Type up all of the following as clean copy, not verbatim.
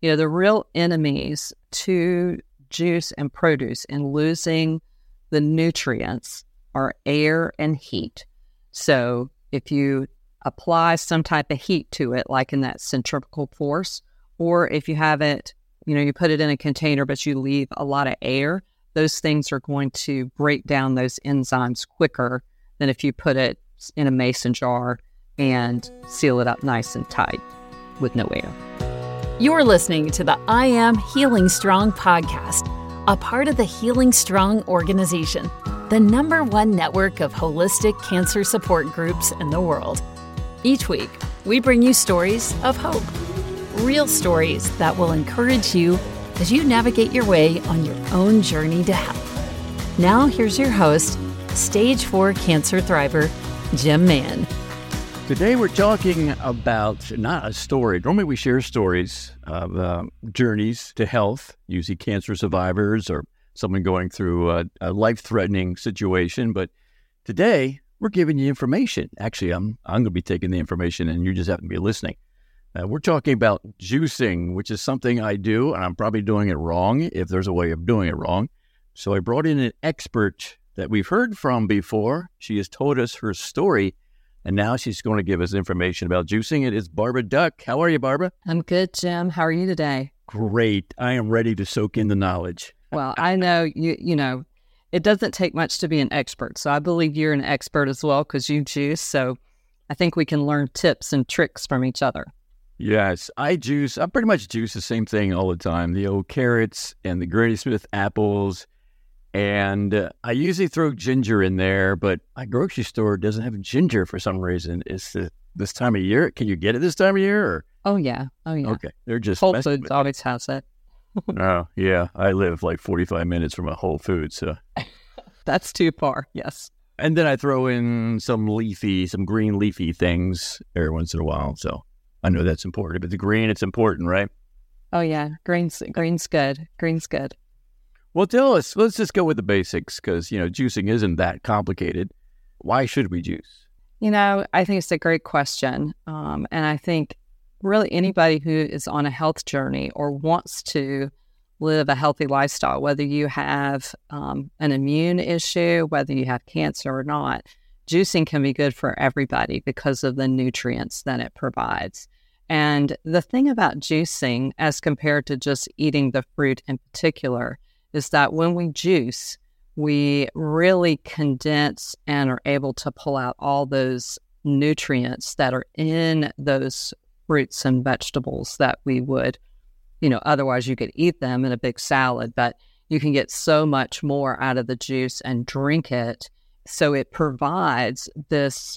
The real enemies to juice and produce and losing the nutrients are air and heat. So if you apply some type of heat to it, like in that centrifugal force, or if you have it, you put it in a container, but you leave a lot of air, those things are going to break down those enzymes quicker than if you put it in a mason jar and seal it up nice and tight with no air. You're listening to the I Am Healing Strong podcast, a part of the Healing Strong organization, the #1 network of holistic cancer support groups in the world. Each week, we bring you stories of hope, real stories that will encourage you as you navigate your way on your own journey to health. Now, here's your host, Stage 4 cancer thriver, Jim Mann. Today we're talking about not a story. Normally we share stories of journeys to health, usually cancer survivors or someone going through a life-threatening situation. But today we're giving you information. Actually, I'm going to be taking the information and you just have to be listening. We're talking about juicing, which is something I do, and I'm probably doing it wrong if there's a way of doing it wrong. So I brought in an expert that we've heard from before. She has told us her story, and now she's going to give us information about juicing. It is Barbara Duck. How are you, Barbara? I'm good, Jim. How are you today? Great. I am ready to soak in the knowledge. Well, I know, it doesn't take much to be an expert. So I believe you're an expert as well because you juice. So I think we can learn tips and tricks from each other. Yes, I juice. I pretty much juice the same thing all the time. The old carrots and the Granny Smith apples. And I usually throw ginger in there, but my grocery store doesn't have ginger for some reason. It's this time of year. Can you get it this time of year? Or? Oh, yeah. Okay. They're just Whole Foods always has it. Oh, yeah. I live like 45 minutes from a Whole Foods. So. That's too far, yes. And then I throw in some green leafy things every once in a while. So I know that's important. If it's green, it's important, right? Oh, yeah. Green's good. Green's good. Well, tell us, let's just go with the basics because, juicing isn't that complicated. Why should we juice? I think it's a great question. And I think really anybody who is on a health journey or wants to live a healthy lifestyle, whether you have an immune issue, whether you have cancer or not, juicing can be good for everybody because of the nutrients that it provides. And the thing about juicing, as compared to just eating the fruit in particular, is that when we juice, we really condense and are able to pull out all those nutrients that are in those fruits and vegetables that we would, otherwise you could eat them in a big salad, but you can get so much more out of the juice and drink it. So it provides this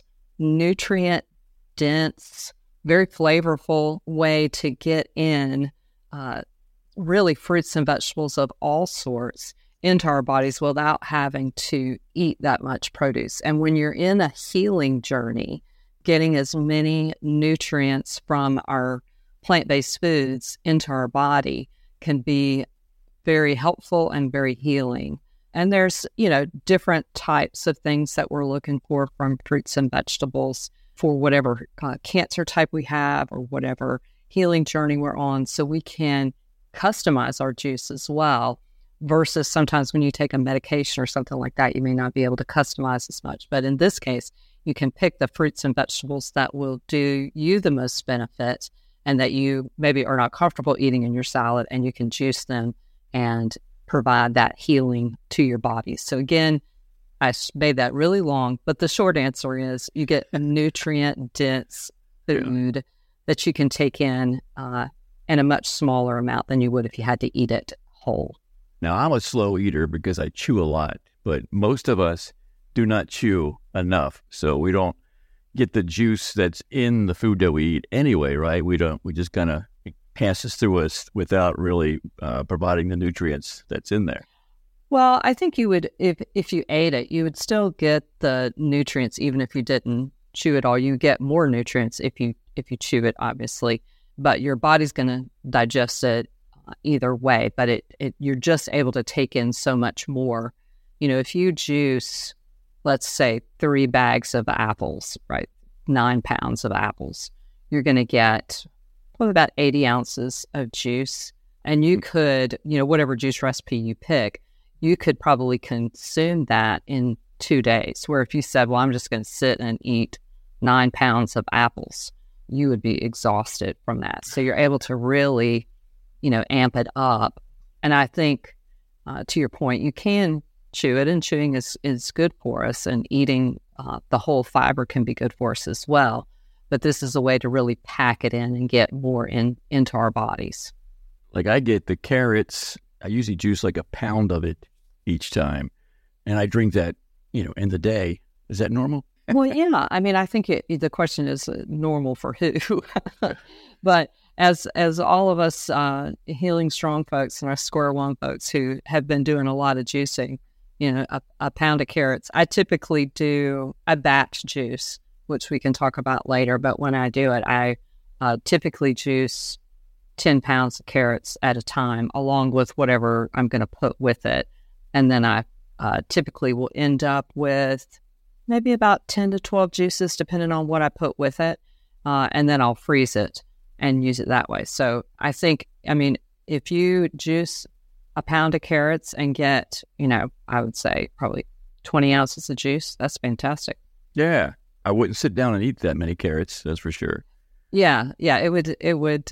nutrient-dense, very flavorful way to get in really fruits and vegetables of all sorts into our bodies without having to eat that much produce. And when you're in a healing journey, getting as many nutrients from our plant-based foods into our body can be very helpful and very healing. And there's, different types of things that we're looking for from fruits and vegetables for whatever cancer type we have or whatever healing journey we're on. So we can customize our juice as well, versus sometimes when you take a medication or something like that, you may not be able to customize as much. But in this case, you can pick the fruits and vegetables that will do you the most benefit and that you maybe are not comfortable eating in your salad, and you can juice them and provide that healing to your body. So again, I made that really long, but the short answer is you get a nutrient-dense food that you can take in a much smaller amount than you would if you had to eat it whole. Now, I'm a slow eater because I chew a lot, but most of us do not chew enough. So we don't get the juice that's in the food that we eat anyway, right? We just kind of passes through us without really providing the nutrients that's in there. Well, I think you would, if you ate it, you would still get the nutrients even if you didn't chew it all. You get more nutrients if you chew it, obviously, but your body's going to digest it either way. But you're just able to take in so much more. If you juice, let's say 3 bags of apples, right? 9 pounds of apples, you're going to get probably about 80 ounces of juice. And you could, whatever juice recipe you pick, you could probably consume that in 2 days. Where if you said, well, I'm just going to sit and eat 9 pounds of apples, you would be exhausted from that. So you're able to really, amp it up. And I think, to your point, you can chew it, and chewing is good for us, and eating the whole fiber can be good for us as well. But this is a way to really pack it in and get more into our bodies. Like I get the carrots, I usually juice like a pound of it each time. And I drink that, in the day. Is that normal? Well, yeah. I mean, I think the question is normal for who? But as all of us Healing Strong folks and our Square One folks who have been doing a lot of juicing, a pound of carrots, I typically do a batch juice, which we can talk about later. But when I do it, I typically juice 10 pounds of carrots at a time, along with whatever I'm going to put with it. And then I typically will end up with maybe about 10 to 12 juices, depending on what I put with it. And then I'll freeze it and use it that way. So I think, if you juice a pound of carrots and get, I would say probably 20 ounces of juice, that's fantastic. Yeah. I wouldn't sit down and eat that many carrots, that's for sure. Yeah. It would,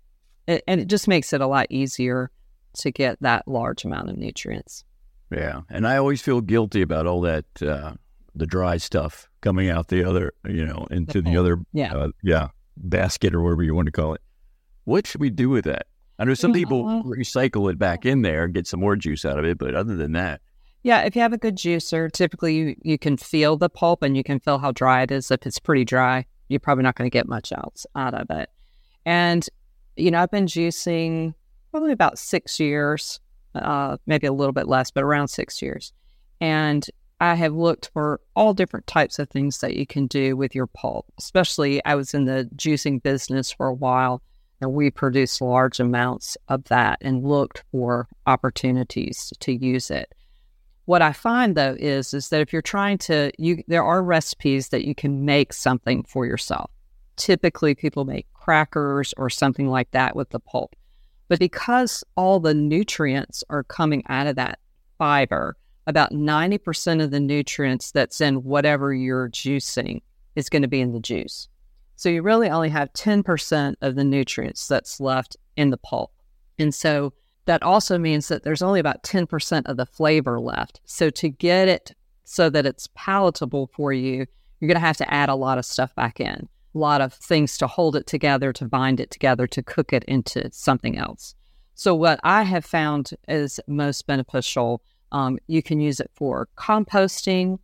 and it just makes it a lot easier to get that large amount of nutrients. Yeah. And I always feel guilty about all that, the dry stuff coming out the other, into the other, basket or whatever you want to call it. What should we do with that? I know some people recycle it back in there and get some more juice out of it, but other than that. Yeah, if you have a good juicer, typically you can feel the pulp and you can feel how dry it is. If it's pretty dry, you're probably not going to get much else out of it. And, I've been juicing probably about 6 years, maybe a little bit less, but around 6 years. And I have looked for all different types of things that you can do with your pulp. Especially, I was in the juicing business for a while, and we produced large amounts of that and looked for opportunities to use it. What I find, though, is that if you're trying to, there are recipes that you can make something for yourself. Typically, people make crackers or something like that with the pulp. But because all the nutrients are coming out of that fiber, about 90% of the nutrients that's in whatever you're juicing is going to be in the juice. So you really only have 10% of the nutrients that's left in the pulp. And so that also means that there's only about 10% of the flavor left. So to get it so that it's palatable for you, you're going to have to add a lot of stuff back in, a lot of things to hold it together, to bind it together, to cook it into something else. So what I have found is most beneficial, you can use it for composting.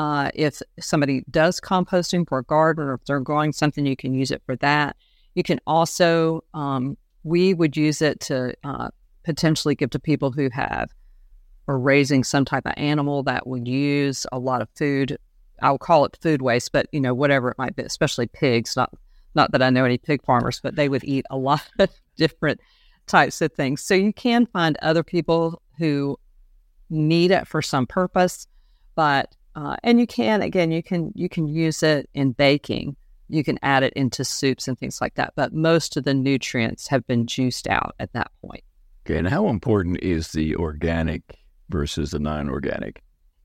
If somebody does composting for a garden, or if they're growing something, you can use it for that. You can also, we would use it to potentially give to people who are raising some type of animal that would use a lot of food. I'll call it food waste, but whatever it might be, especially pigs. Not that I know any pig farmers, but they would eat a lot of different types of things. So you can find other people who need it for some purpose, but and you can use it in baking. You can add it into soups and things like that. But most of the nutrients have been juiced out at that point. Okay, and how important is the organic versus the non-organic?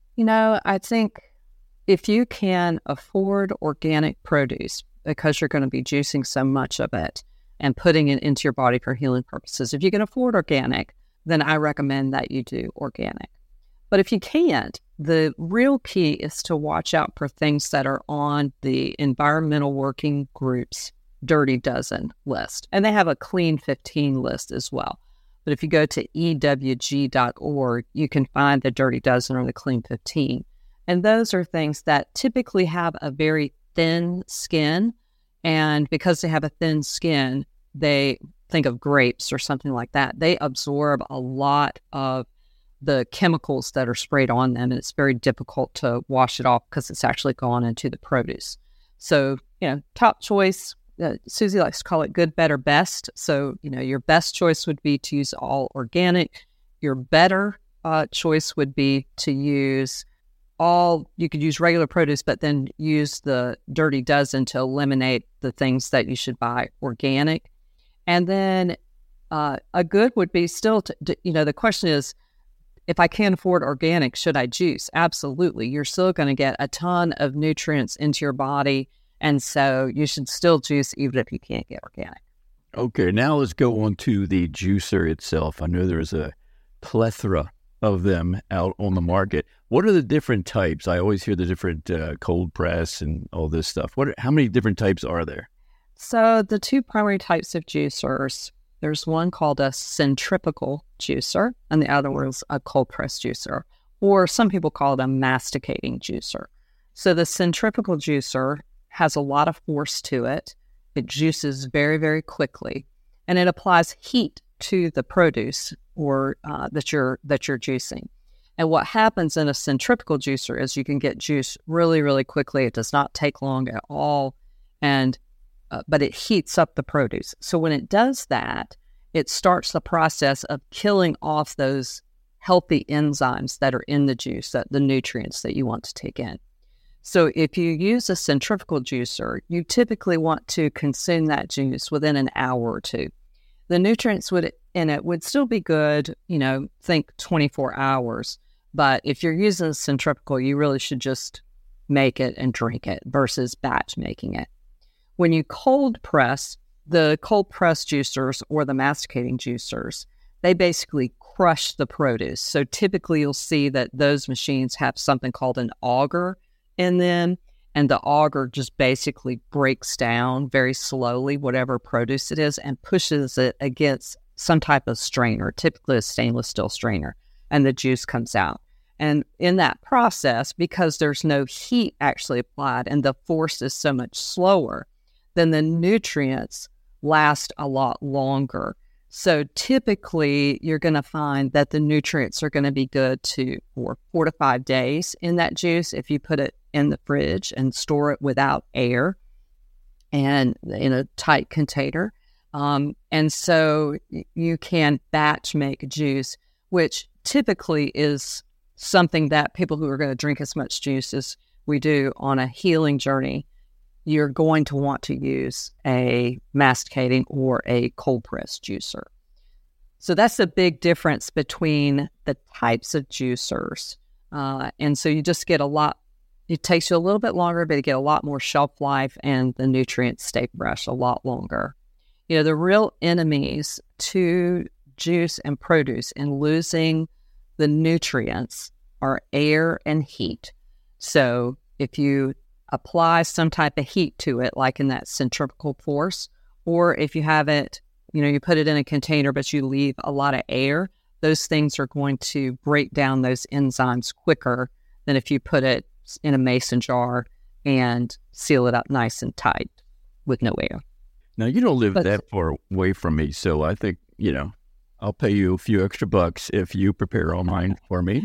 I think if you can afford organic produce, because you're going to be juicing so much of it and putting it into your body for healing purposes, if you can afford organic, then I recommend that you do organic. But if you can't, the real key is to watch out for things that are on the Environmental Working Group's Dirty Dozen list. And they have a Clean 15 list as well. But if you go to EWG.org, you can find the Dirty Dozen or the Clean 15. And those are things that typically have a very thin skin. And because they have a thin skin, they think of grapes or something like that. They absorb a lot of the chemicals that are sprayed on them, and it's very difficult to wash it off because it's actually gone into the produce. So, top choice, Susie likes to call it good, better, best. So, your best choice would be to use all organic. Your better choice would be to use you could use regular produce, but then use the Dirty Dozen to eliminate the things that you should buy organic. And then a good would be still, the question is, if I can't afford organic, should I juice? Absolutely. You're still going to get a ton of nutrients into your body. And so you should still juice even if you can't get organic. Okay, now let's go on to the juicer itself. I know there's a plethora of them out on the market. What are the different types? I always hear the different cold press and all this stuff. How many different types are there? So the two primary types of juicers, there's one called a centrifugal juicer, and the other one is a cold press juicer, or some people call it a masticating juicer. So the centrifugal juicer has a lot of force to it. It juices very, very quickly, and it applies heat to the produce or that you're juicing. And what happens in a centrifugal juicer is you can get juice really, really quickly. It does not take long at all, but it heats up the produce. So when it does that, it starts the process of killing off those healthy enzymes that are in the juice, the nutrients that you want to take in. So if you use a centrifugal juicer, you typically want to consume that juice within an hour or two. The nutrients in it would still be good, think 24 hours. But if you're using a centrifugal, you really should just make it and drink it versus batch making it. When you cold press, the cold press juicers or the masticating juicers, they basically crush the produce. So typically you'll see that those machines have something called an auger in them, and the auger just basically breaks down very slowly whatever produce it is and pushes it against some type of strainer, typically a stainless steel strainer, and the juice comes out. And in that process, because there's no heat actually applied and the force is so much slower, then the nutrients last a lot longer. So typically, you're going to find that the nutrients are going to be good for 4 to 5 days in that juice if you put it in the fridge and store it without air and in a tight container. And so you can batch make juice, which typically is something that people who are going to drink as much juice as we do on a healing journey, you're going to want to use a masticating or a cold press juicer. So that's the big difference between the types of juicers. And so you just get it takes you a little bit longer, but you get a lot more shelf life and the nutrients stay fresh a lot longer. The real enemies to juice and produce and losing the nutrients are air and heat. So if you apply some type of heat to it, like in that centrifugal force, or if you have it, you put it in a container, but you leave a lot of air, those things are going to break down those enzymes quicker than if you put it in a mason jar and seal it up nice and tight with no air. Now, you don't live that far away from me, so I think, I'll pay you a few extra bucks if you prepare all mine for me.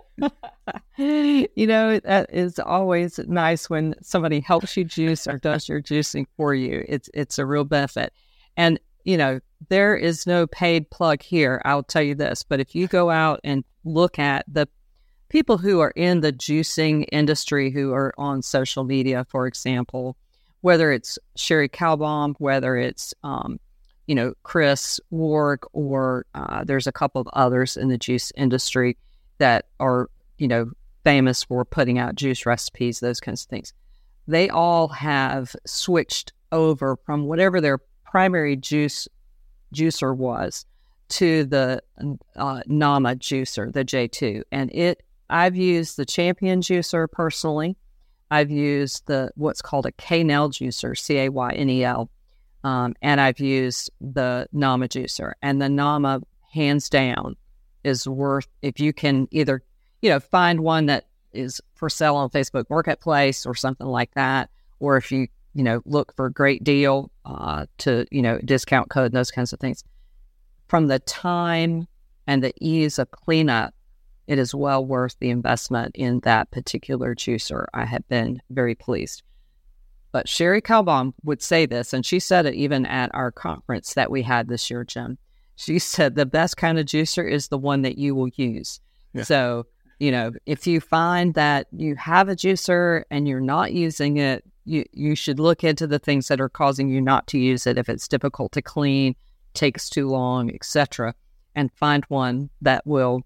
That is always nice when somebody helps you juice or does your juicing for you. It's a real benefit. And, there is no paid plug here, I'll tell you this. But if you go out and look at the people who are in the juicing industry who are on social media, for example, whether it's Sherry Calbaum, whether it's, Chris Wark, or there's a couple of others in the juice industry that are, famous for putting out juice recipes, those kinds of things. They all have switched over from whatever their primary juicer was to the NAMA juicer, the J2. And I've used the Champion juicer personally. I've used what's called a Caynel juicer, Caynel, and I've used the NAMA juicer. And the NAMA, hands down, is worth, if you can either, find one that is for sale on Facebook Marketplace or something like that, or if you, look for a great deal to, discount code and those kinds of things. From the time and the ease of cleanup, it is well worth the investment in that particular juicer. I have been very pleased. But Sherry Calbaum would say this, and she said it even at our conference that we had this year, Jim. She said the best kind of juicer is the one that you will use. Yeah. So, if you find that you have a juicer and you're not using it, you should look into the things that are causing you not to use it. If it's difficult to clean, takes too long, etc., and find one that will,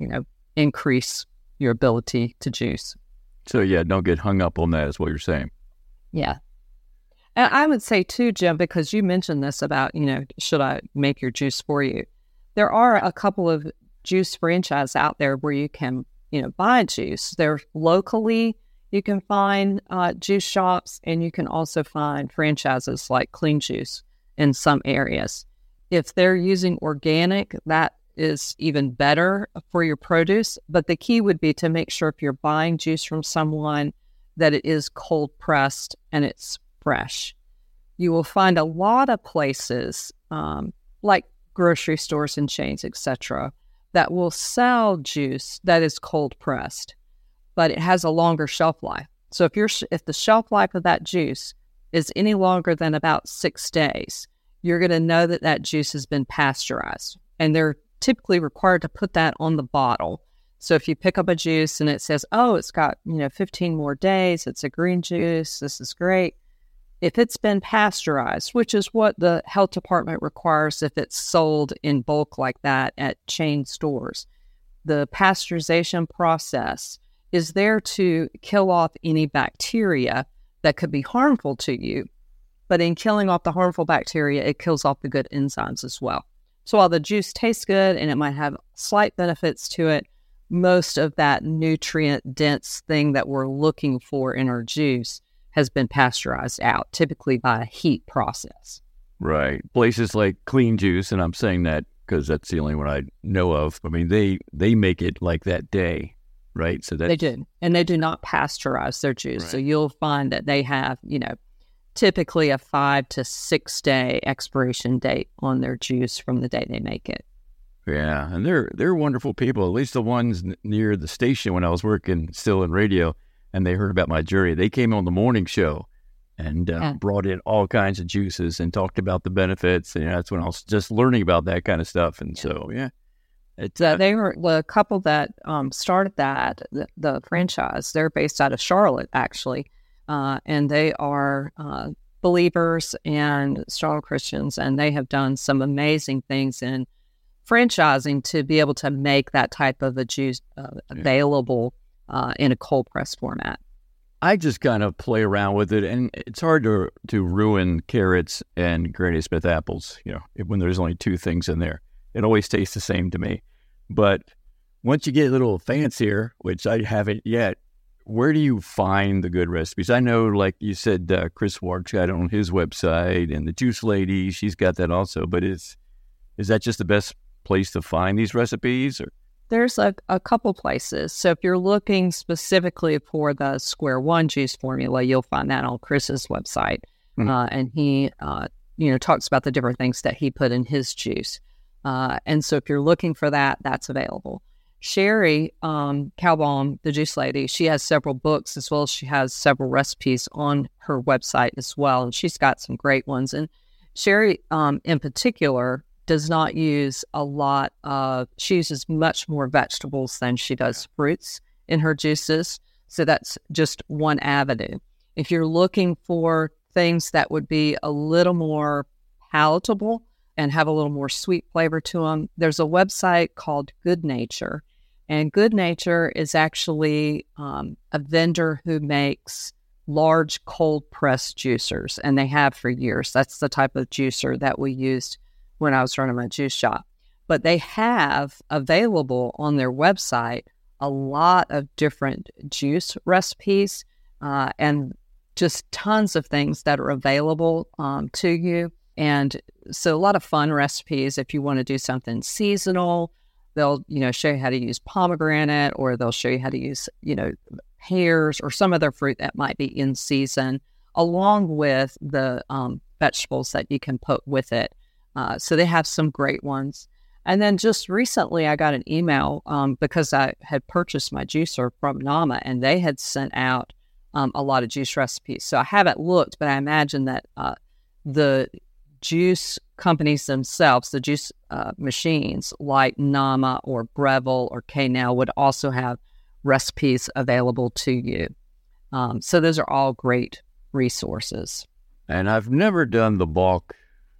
increase your ability to juice. So yeah, don't get hung up on that is what you're saying. Yeah. And I would say too, Jim, because you mentioned this about, should I make your juice for you? There are a couple of juice franchises out there where you can, buy juice. They're locally, you can find juice shops, and you can also find franchises like Clean Juice in some areas. If they're using organic, that is even better for your produce. But the key would be to make sure if you're buying juice from someone that it is cold pressed and it's fresh. You will find a lot of places like grocery stores and chains, etc., that will sell juice that is cold pressed, but it has a longer shelf life. So if the shelf life of that juice is any longer than about 6 days, you're going to know that juice has been pasteurized, and they're typically required to put that on the bottle. So if you pick up a juice and it says, oh, it's got 15 more days, it's a green juice, this is great. If it's been pasteurized, which is what the health department requires if it's sold in bulk like that at chain stores, the pasteurization process is there to kill off any bacteria that could be harmful to you. But in killing off the harmful bacteria, it kills off the good enzymes as well. So while the juice tastes good and it might have slight benefits to it, most of that nutrient-dense thing that we're looking for in our juice has been pasteurized out, typically by a heat process. Right. Places like Clean Juice, and I'm saying that because that's the only one I know of. I mean, they make it like that day, right? So they do, and they do not pasteurize their juice. Right. So you'll find that they have, typically a 5 to 6 day expiration date on their juice from the day they make it. Yeah, and they're wonderful people. At least the ones near the station when I was working still in radio, and they heard about my journey. They came on the morning show and brought in all kinds of juices and talked about the benefits. And that's when I was just learning about that kind of stuff. And so, yeah. They were the couple that started that, the franchise. They're based out of Charlotte, actually. And they are believers and strong Christians, and they have done some amazing things in franchising to be able to make that type of a juice available in a cold press format. I just kind of play around with it, and it's hard to ruin carrots and Granny Smith apples, when there's only 2 things in there. It always tastes the same to me. But once you get a little fancier, which I haven't yet, where do you find the good recipes? I know, like you said, Chris Ward's got it on his website, and the Juice Lady, she's got that also. But is that just the best place to find these recipes? Or? There's a couple places. So if you're looking specifically for the Square One juice formula, you'll find that on Chris's website. Mm-hmm. And he, talks about the different things that he put in his juice. And so if you're looking for that, that's available. Sherry Calbaum, the Juice Lady, she has several books as well as she has several recipes on her website as well. And she's got some great ones. And Sherry, in particular, does not use she uses much more vegetables than she does fruits in her juices. So that's just one avenue. If you're looking for things that would be a little more palatable and have a little more sweet flavor to them, there's a website called Good Nature. And Good Nature is actually a vendor who makes large cold pressed juicers, and they have for years. That's the type of juicer that we used when I was running my juice shop. But they have available on their website a lot of different juice recipes and just tons of things that are available to you. And so a lot of fun recipes if you want to do something seasonal. They'll, show you how to use pomegranate, or they'll show you how to use, pears or some other fruit that might be in season, along with the vegetables that you can put with it. So they have some great ones. And then just recently I got an email because I had purchased my juicer from Nama, and they had sent out a lot of juice recipes. So I haven't looked, but I imagine that the juice companies themselves, the juice machines like Nama or Breville or K-Now would also have recipes available to you. So those are all great resources. And I've never done the bulk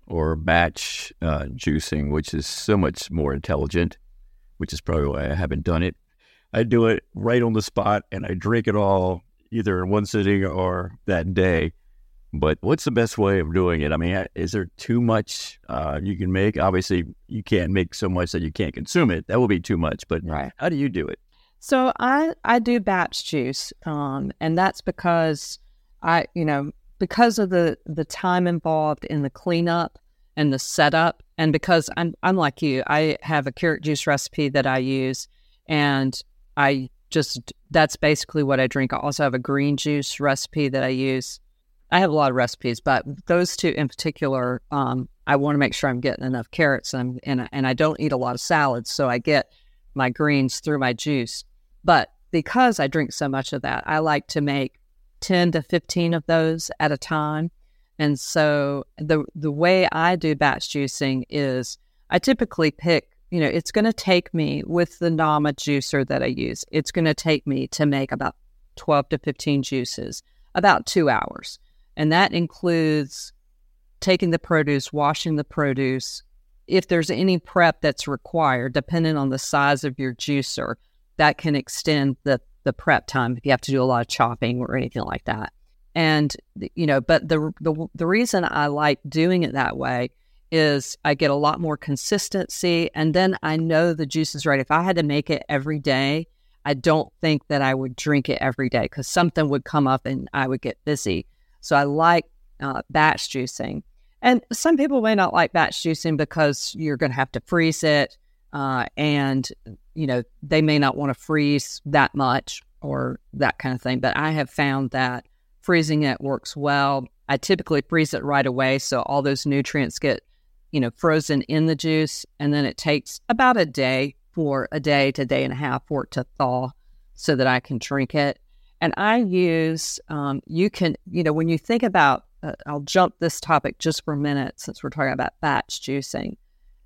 or batch juicing, which is so much more intelligent, which is probably why I haven't done it. I do it right on the spot, and I drink it all either in one sitting or that day. But what's the best way of doing it? I mean, is there too much you can make? Obviously, you can't make so much that you can't consume it. That will be too much. But Right. how do you do it? So I do batch juice, and that's because because of the time involved in the cleanup and the setup, and because I'm like you, I have a carrot juice recipe that I use, and that's basically what I drink. I also have a green juice recipe that I use. I have a lot of recipes, but those two in particular, I want to make sure I'm getting enough carrots, and I don't eat a lot of salads, so I get my greens through my juice. But because I drink so much of that, I like to make 10 to 15 of those at a time. And so the way I do batch juicing is I typically pick, it's going to take me, with the Nama juicer that I use, it's going to take me to make about 12 to 15 juices, about 2 hours. And that includes taking the produce, washing the produce. If there's any prep that's required, depending on the size of your juicer, that can extend the prep time if you have to do a lot of chopping or anything like that. And, but the reason I like doing it that way is I get a lot more consistency, and then I know the juice is right. If I had to make it every day, I don't think that I would drink it every day because something would come up and I would get busy. So I like batch juicing. And some people may not like batch juicing because you're going to have to freeze it, and they may not want to freeze that much or that kind of thing. But I have found that freezing it works well. I typically freeze it right away, so all those nutrients get frozen in the juice, and then it takes about a day to a day and a half for it to thaw so that I can drink it. And I use, when you think about, I'll jump this topic just for a minute since we're talking about batch juicing.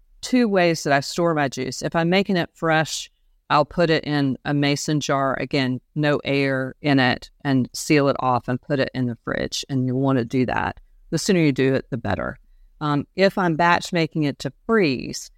2 ways that I store my juice. If I'm making it fresh, I'll put it in a mason jar, again, no air in it, and seal it off and put it in the fridge. And you want to do that. The sooner you do it, the better. If I'm batch making it to freeze,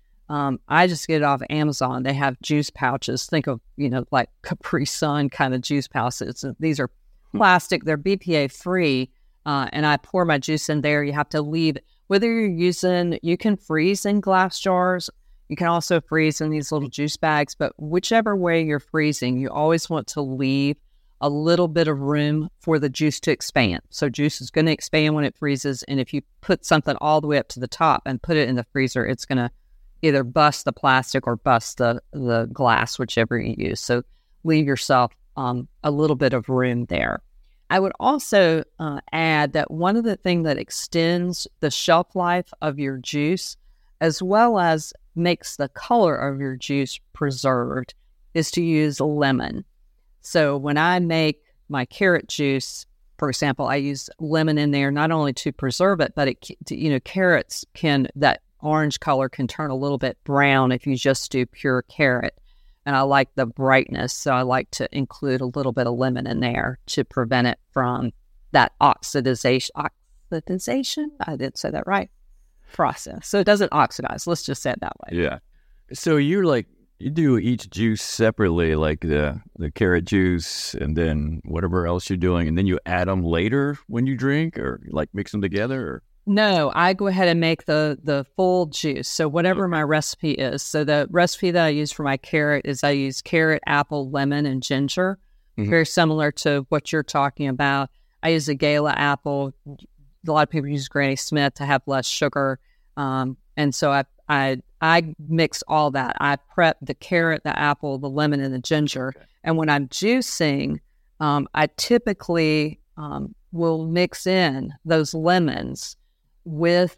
I just get it off Amazon. They have juice pouches. Think of, like Capri Sun kind of juice pouches. These are plastic. They're BPA free. And I pour my juice in there. You have to leave, whether you can freeze in glass jars. You can also freeze in these little juice bags. But whichever way you're freezing, you always want to leave a little bit of room for the juice to expand. So juice is going to expand when it freezes. And if you put something all the way up to the top and put it in the freezer, it's going to either bust the plastic or bust the glass, whichever you use. So leave yourself a little bit of room there. I would also add that one of the things that extends the shelf life of your juice, as well as makes the color of your juice preserved, is to use lemon. So when I make my carrot juice, for example, I use lemon in there not only to preserve it, but carrots that orange color can turn a little bit brown if you just do pure carrot. And I like the brightness, so I like to include a little bit of lemon in there to prevent it from that oxidization, I didn't say that right, process. So it doesn't oxidize. Let's just say it that way. Yeah. So you do each juice separately, like the carrot juice and then whatever else you're doing, and then you add them later when you drink, or like mix them together? Or? No, I go ahead and make the full juice. So whatever my recipe is. So the recipe that I use for my carrot is I use carrot, apple, lemon, and ginger. Mm-hmm. Very similar to what you're talking about. I use a Gala apple. A lot of people use Granny Smith to have less sugar. And so I mix all that. I prep the carrot, the apple, the lemon, and the ginger. Okay. And when I'm juicing, I typically will mix in those lemons with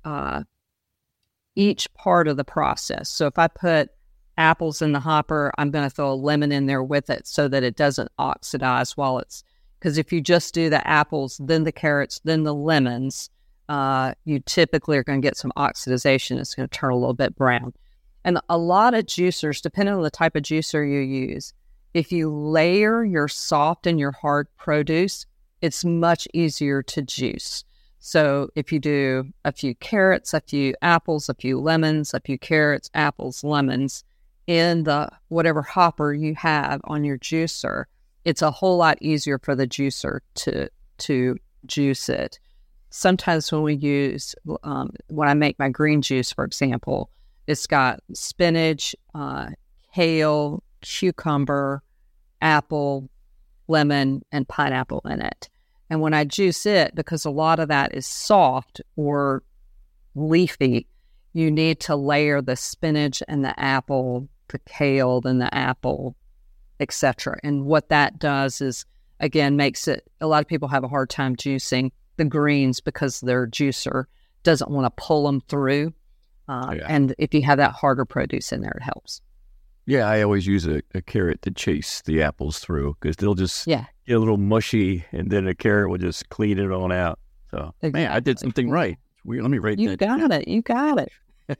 each part of the process. So if I put apples in the hopper, I'm going to throw a lemon in there with it so that it doesn't oxidize because if you just do the apples, then the carrots, then the lemons, you typically are going to get some oxidization. It's going to turn a little bit brown. And a lot of juicers, depending on the type of juicer you use, if you layer your soft and your hard produce, it's much easier to juice. So if you do a few carrots, a few apples, a few lemons, a few carrots, apples, lemons in the whatever hopper you have on your juicer, it's a whole lot easier for the juicer to juice it. Sometimes when we use, when I make my green juice, for example, it's got spinach, kale, cucumber, apple, lemon, and pineapple in it. And when I juice it, because a lot of that is soft or leafy, you need to layer the spinach and the apple, the kale, then the apple, etc. And what that does is, again, makes it, a lot of people have a hard time juicing the greens because their juicer doesn't want to pull them through. And if you have that harder produce in there, it helps. Yeah, I always use a carrot to chase the apples through because they'll just get a little mushy, and then a carrot will just clean it on out. So, man, I did something right. Let me write that. You got it.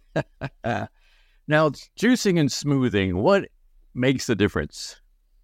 Now, juicing and smoothing, what makes the difference?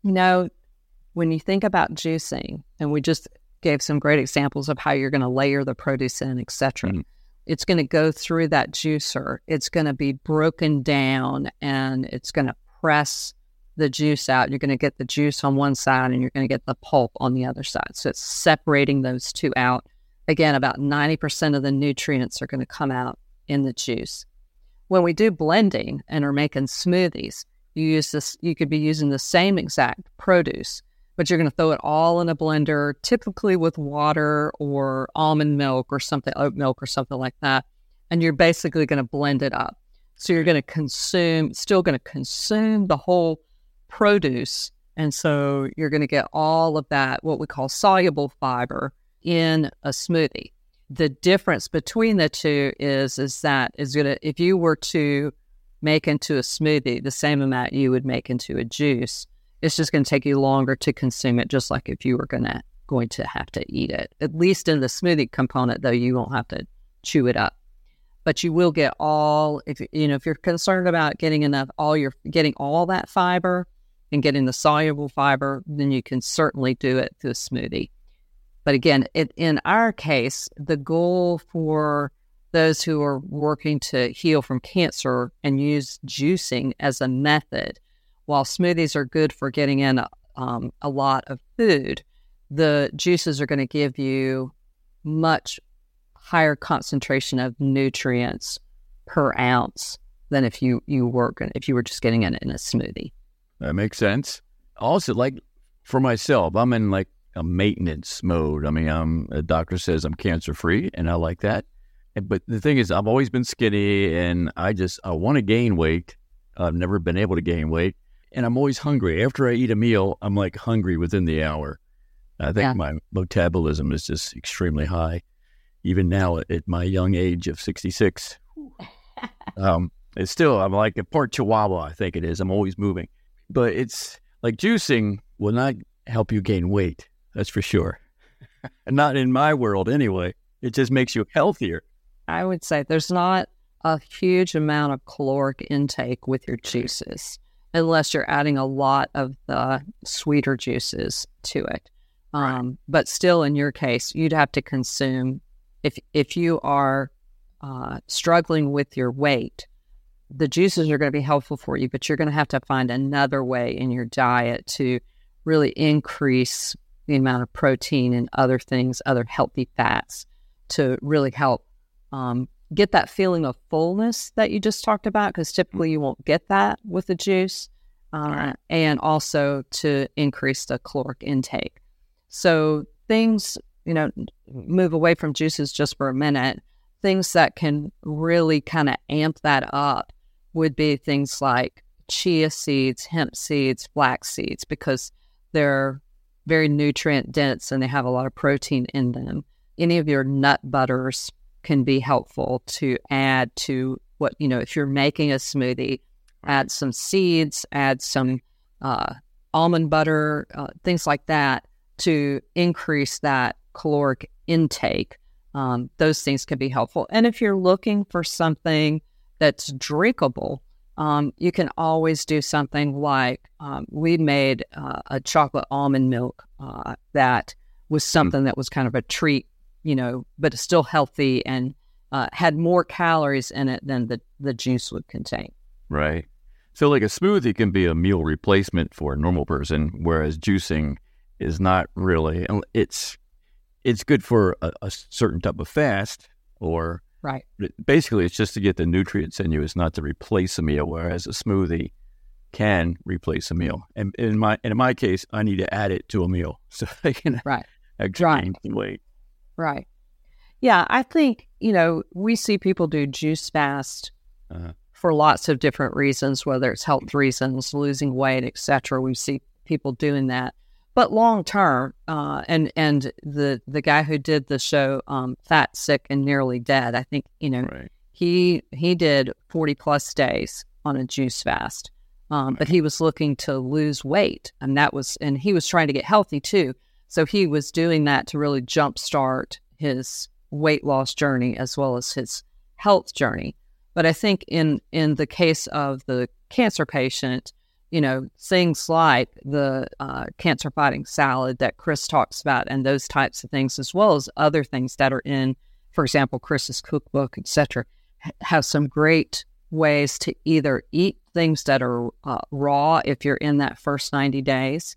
When you think about juicing, and we just gave some great examples of how you're going to layer the produce in, etc. It's going to go through that juicer. It's going to be broken down, and it's going to press the juice out. You're going to get the juice on one side, and you're going to get the pulp on the other side. So it's separating those two out. Again, about 90% of the nutrients are going to come out in the juice. When we do blending and are making smoothies, you could be using the same exact produce, but you're going to throw it all in a blender, typically with water or almond milk or something, oat milk or something like that. And you're basically going to blend it up. So you're going to still going to consume the whole produce. And so you're going to get all of that, what we call soluble fiber, in a smoothie. The difference between the two is that if you were to make into a smoothie the same amount you would make into a juice, it's just going to take you longer to consume it, just like if you were going to have to eat it. At least in the smoothie component, though, you won't have to chew it up. But you will get if you're concerned about getting all that fiber and getting the soluble fiber, then you can certainly do it through a smoothie. But again, in our case, the goal for those who are working to heal from cancer and use juicing as a method, while smoothies are good for getting in a lot of food, the juices are going to give you much higher concentration of nutrients per ounce than if you were just getting it in a smoothie. That makes sense. Also, like for myself, I'm in like a maintenance mode. I mean, a doctor says I'm cancer free, and I like that. But the thing is, I've always been skinny, and I want to gain weight. I've never been able to gain weight, and I'm always hungry. After I eat a meal, I'm like hungry within the hour. I think my metabolism is just extremely high, even now at my young age of 66. It's still, I'm like a part Chihuahua, I think it is. I'm always moving. But it's like juicing will not help you gain weight. That's for sure. Not in my world anyway. It just makes you healthier. I would say there's not a huge amount of caloric intake with your juices, unless you're adding a lot of the sweeter juices to it. But still, in your case, you'd have to consume, if you are struggling with your weight, the juices are going to be helpful for you, but you're going to have to find another way in your diet to really increase the amount of protein and other things, other healthy fats, to really help get that feeling of fullness that you just talked about, because typically you won't get that with the juice, and also to increase the caloric intake. So things, move away from juices just for a minute. Things that can really kind of amp that up would be things like chia seeds, hemp seeds, flax seeds, because they're very nutrient dense and they have a lot of protein in them. Any of your nut butters can be helpful to add to what, if you're making a smoothie, add some seeds, add some almond butter, things like that to increase that caloric intake. Those things can be helpful. And if you're looking for something that's drinkable, you can always do something like we made a chocolate almond milk that was something that was kind of a treat, but it's still healthy and had more calories in it than the juice would contain. Right. So like a smoothie can be a meal replacement for a normal person, whereas juicing is not really. It's good for a certain type of fast, or right. Basically it's just to get the nutrients in you. It's not to replace a meal, whereas a smoothie can replace a meal. And in my case, I need to add it to a meal so I can gain weight. Right. Yeah, I think, we see people do juice fast for lots of different reasons, whether it's health reasons, losing weight, etc. We see people doing that. But long term, and the guy who did the show, Fat, Sick, and Nearly Dead, I think, right. he did 40 plus days on a juice fast. But he was looking to lose weight, and he was trying to get healthy too. So he was doing that to really jumpstart his weight loss journey as well as his health journey. But I think in the case of the cancer patient, things like the cancer fighting salad that Chris talks about and those types of things, as well as other things that are in, for example, Chris's cookbook, etc., have some great ways to either eat things that are raw if you're in that first 90 days.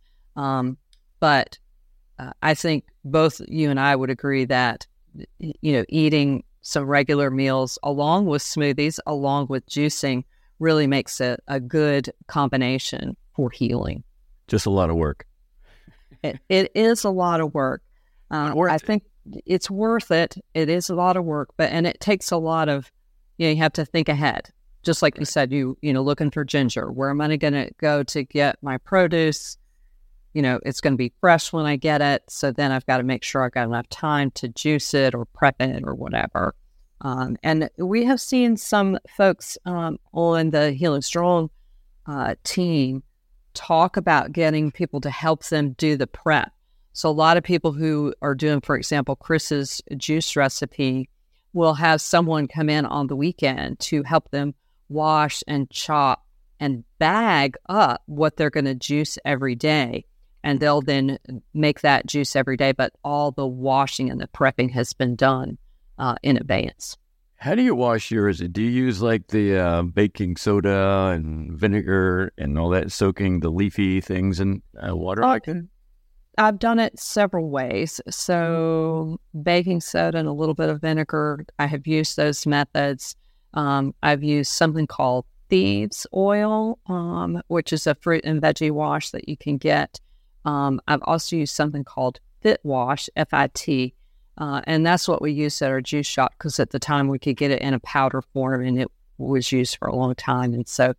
But I think both you and I would agree that, eating some regular meals along with smoothies, along with juicing, really makes it a good combination for healing. Just a lot of work. It is a lot of work. I think it's worth it. It is a lot of work, and it takes a lot of, you have to think ahead. Just like you said, looking for ginger. Where am I going to go to get my produce? It's going to be fresh when I get it. So then I've got to make sure I've got enough time to juice it or prep it or whatever. And we have seen some folks on the Healing Strong team talk about getting people to help them do the prep. So a lot of people who are doing, for example, Chris's juice recipe will have someone come in on the weekend to help them wash and chop and bag up what they're going to juice every day. And they'll then make that juice every day, but all the washing and the prepping has been done in advance. How do you wash yours? Do you use like the baking soda and vinegar and all that, soaking the leafy things in water? I've done it several ways. So baking soda and a little bit of vinegar, I have used those methods. I've used something called thieves oil, which is a fruit and veggie wash that you can get. I've also used something called Fit Wash, FIT, and that's what we used at our juice shop because at the time we could get it in a powder form and it was used for a long time. And so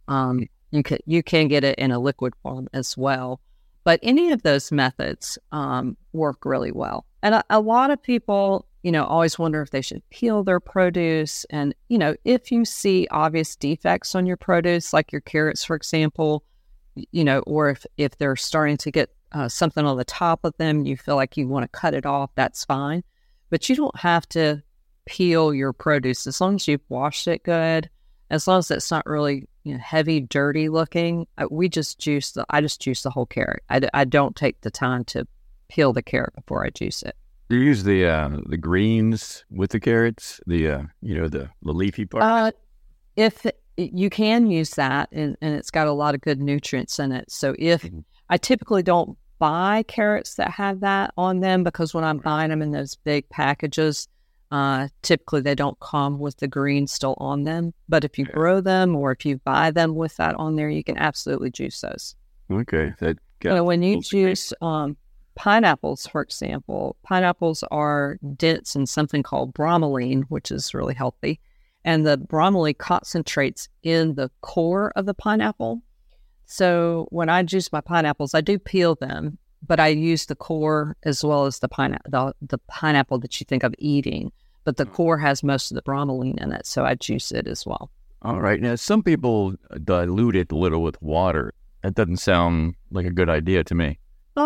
you can get it in a liquid form as well. But any of those methods work really well. And a lot of people, always wonder if they should peel their produce. And, if you see obvious defects on your produce, like your carrots, for example, or if they're starting to get something on the top of them, you feel like you want to cut it off, that's fine. But you don't have to peel your produce as long as you've washed it good, as long as it's not really heavy, dirty looking. I just juice the whole carrot. I don't take the time to peel the carrot before I juice it. Do you use the greens with the carrots, the leafy part? If you can use that, and it's got a lot of good nutrients in it. So if I typically don't buy carrots that have that on them, because when I'm buying them in those big packages, typically they don't come with the green still on them. But if you grow them or if you buy them with that on there, you can absolutely juice those. Okay. When you juice pineapples, for example, pineapples are dense in something called bromelain, which is really healthy. And the bromelain concentrates in the core of the pineapple. So when I juice my pineapples, I do peel them, but I use the core as well as the pineapple that you think of eating. But the core has most of the bromelain in it, so I juice it as well. All right. Now, some people dilute it a little with water. That doesn't sound like a good idea to me.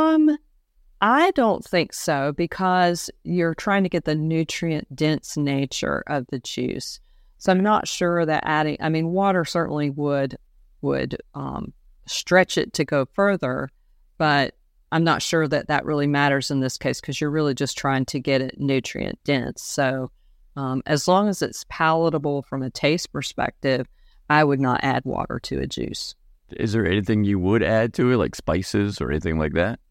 I don't think so, because you're trying to get the nutrient-dense nature of the juice. So I'm not sure that water certainly would stretch it to go further, but I'm not sure that really matters in this case because you're really just trying to get it nutrient dense. So as long as it's palatable from a taste perspective, I would not add water to a juice. Is there anything you would add to it, like spices or anything like that?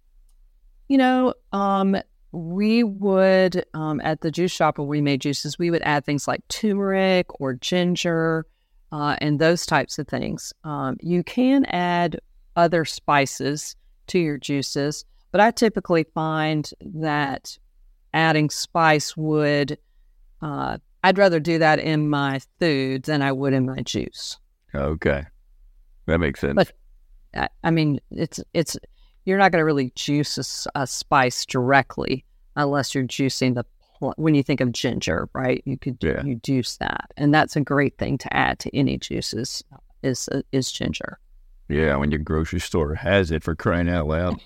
We would, at the juice shop where we made juices, we would add things like turmeric or ginger and those types of things. You can add other spices to your juices, but I typically find that adding spice would, I'd rather do that in my food than I would in my juice. Okay. That makes sense. But I mean, it's you're not going to really juice a spice directly unless you're juicing when you think of ginger, right? You juice that, and that's a great thing to add to any juices is ginger. Yeah, when your grocery store has it, for crying out loud.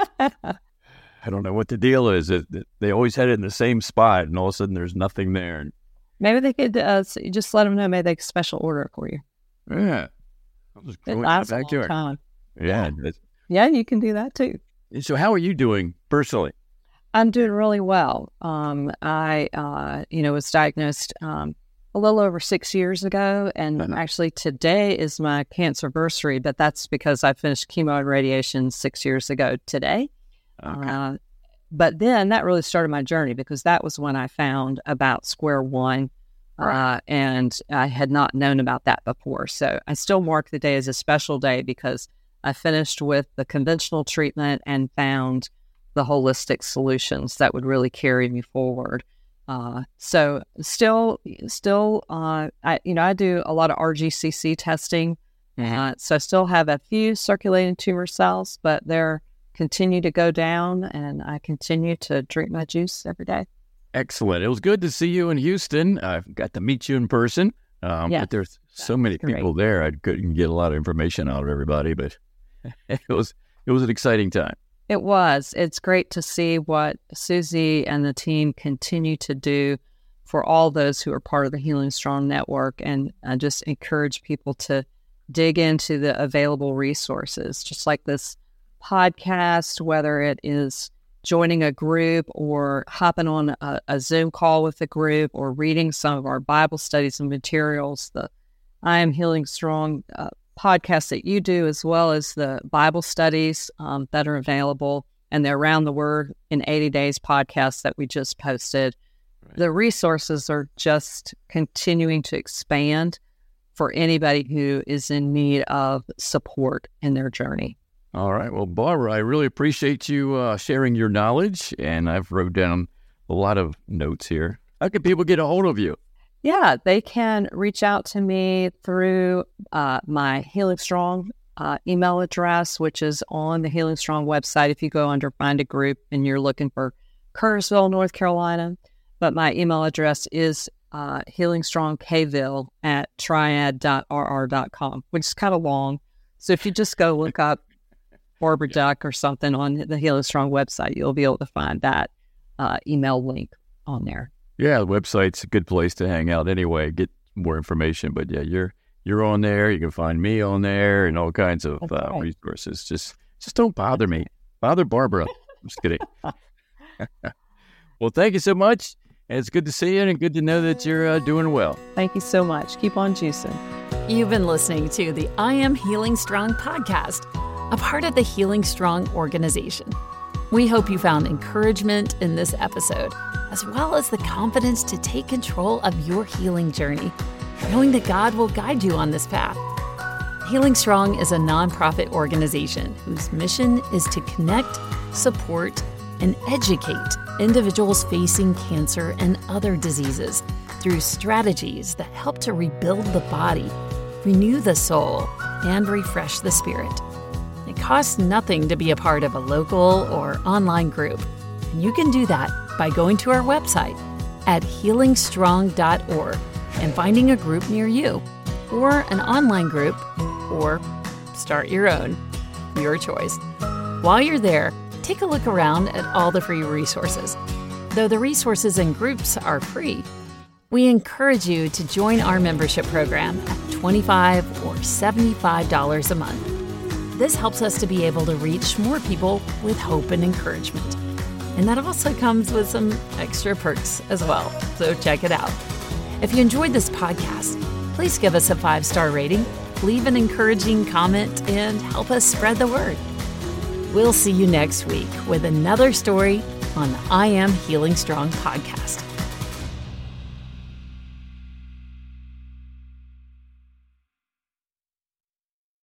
I don't know what the deal is. They always had it in the same spot, and all of a sudden there's nothing there. Maybe they could just let them know. Maybe they could special order it for you. Yeah. I'll just it lasts a long time. Yeah. Yeah, you can do that too. So how are you doing personally? I'm doing really well. I was diagnosed a little over 6 years ago, and actually today is my cancerversary, but that's because I finished chemo and radiation 6 years ago today. Okay. But then that really started my journey because that was when I found about square one, and I had not known about that before. So I still mark the day as a special day because I finished with the conventional treatment and found the holistic solutions that would really carry me forward. So still, I do a lot of RGCC testing. So I still have a few circulating tumor cells, but they're continue to go down, and I continue to drink my juice every day. Excellent. It was good to see you in Houston. I got to meet you in person. But there's so many people there. I couldn't get a lot of information out of everybody, but it was an exciting time. It was. It's great to see what Susie and the team continue to do for all those who are part of the Healing Strong Network. And I just encourage people to dig into the available resources, just like this podcast, whether it is joining a group or hopping on a Zoom call with a group or reading some of our Bible studies and materials, the I Am Healing Strong podcast that you do, as well as the Bible studies that are available, and the Around the Word in 80 Days podcast that we just posted. Right. The resources are just continuing to expand for anybody who is in need of support in their journey. All right. Well, Barbara, I really appreciate you sharing your knowledge, and I've wrote down a lot of notes here. How can people get a hold of you? Yeah, they can reach out to me through my Healing Strong email address, which is on the Healing Strong website if you go under Find a Group and you're looking for Kerrsville, North Carolina. But my email address is healingstrongkville@triad.rr.com, which is kind of long. So if you just go look up Barbara Duck or something on the Healing Strong website, you'll be able to find that email link on there. Yeah, the website's a good place to hang out anyway, get more information. But yeah, you're on there. You can find me on there and all kinds of resources. Just don't bother me. Bother Barbara. I'm just kidding. Well, thank you so much. And it's good to see you and good to know that you're doing well. Thank you so much. Keep on juicing. You've been listening to the I Am Healing Strong podcast, a part of the Healing Strong organization. We hope you found encouragement in this episode, as well as the confidence to take control of your healing journey, knowing that God will guide you on this path. Healing Strong is a nonprofit organization whose mission is to connect, support, and educate individuals facing cancer and other diseases through strategies that help to rebuild the body, renew the soul, and refresh the spirit. It costs nothing to be a part of a local or online group, and you can do that by going to our website at healingstrong.org and finding a group near you, or an online group, or start your own. Your choice. While you're there, take a look around at all the free resources. Though the resources and groups are free, we encourage you to join our membership program at $25 or $75 a month. This helps us to be able to reach more people with hope and encouragement. And that also comes with some extra perks as well. So check it out. If you enjoyed this podcast, please give us a 5-star rating, leave an encouraging comment, and help us spread the word. We'll see you next week with another story on the I Am Healing Strong podcast.